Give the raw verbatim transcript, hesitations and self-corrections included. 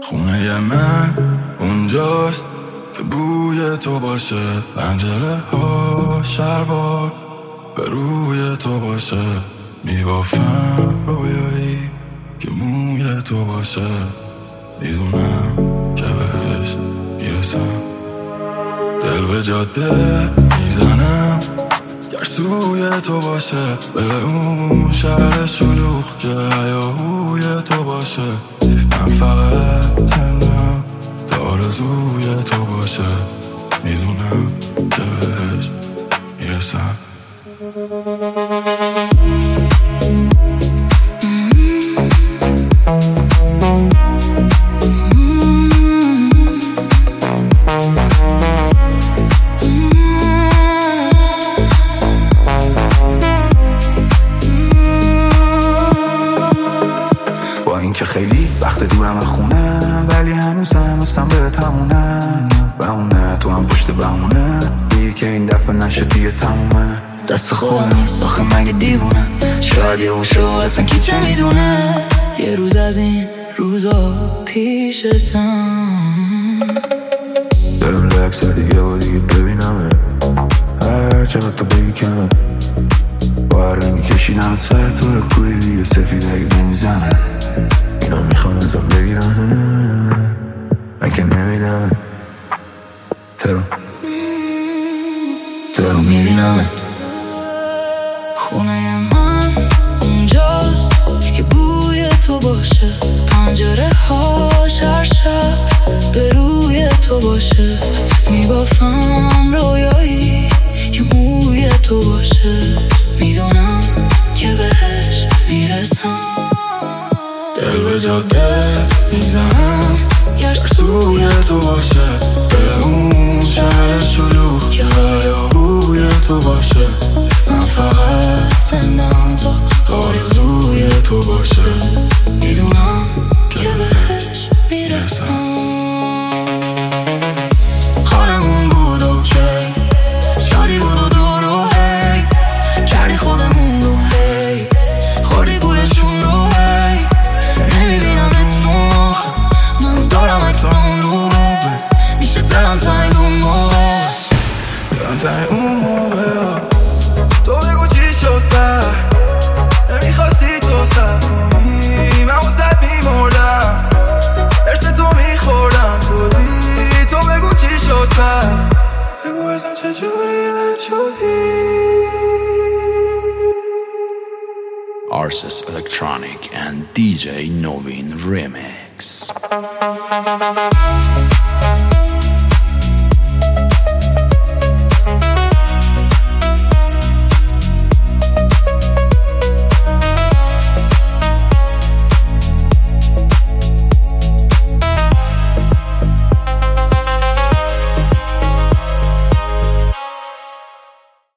خونه من اونجاست که بوی تو باشه، پنجره ها شربار به روی تو باشه، میبافم رویایی که موی تو باشه، میدونم که بهش میرسم. دل به جاده میزنم گر سوی تو باشه، به اون شهر شلوغ که هیاهوی تو باشه، من فقط تنم تا آرزوی تو باشه، میدونم که بهش میرسم. که خیلی وقت دورم از خونه، ولی هنوزم هستم به تمونه بهونه، تو هم پشت بهونه میگی که این دفعه نشه دیگه تمومه. دست خودم نیست آخه مگه دیوونه، شاید یه وشو اصلا کی چه میدونه، یه روز از این روزا پیشتم. دلم لک زدی یه بار دیگه ببینمه، هر چقدر تو بگی کمه، با هر رنگی کشیدم سر تو کوری دیگه سفید اگه نمیزنه، اینا میخوان ازم بگیرنه من که نمیدمه، ترو ترو میبینمت. خونه من اونجاست که بوی تو باشه، پنجره هاش هر شب به روی تو باشه، میبافم رویایی که موی تو باشه، میدونم که بهش میرسم. دل به جاده میزنم گر سوی تو باشه، به اون شهر شلوغ که هیاهوی تو باشه، من فقط زندم تا آرزوی تو باشه، میدونم که بهش میرسم. حالمون بود اوکی، شادی بود و دور و هی، کردی خودمون رو هی، خوردی گولشون رو هی، نمیبینم اتون آخه من دارم اکسام رو میشه دلم تنگ اون موقع، دلم تنگ اون موقع. تو بگو چی شد بر نمیخواستی تو سر کنی، من واسه میمردم ارس تو میخوردم بودی، تو بگو چی شد بر بگو ازم چجوری رد شدی. Arsis Electronic and D J Novin Remix.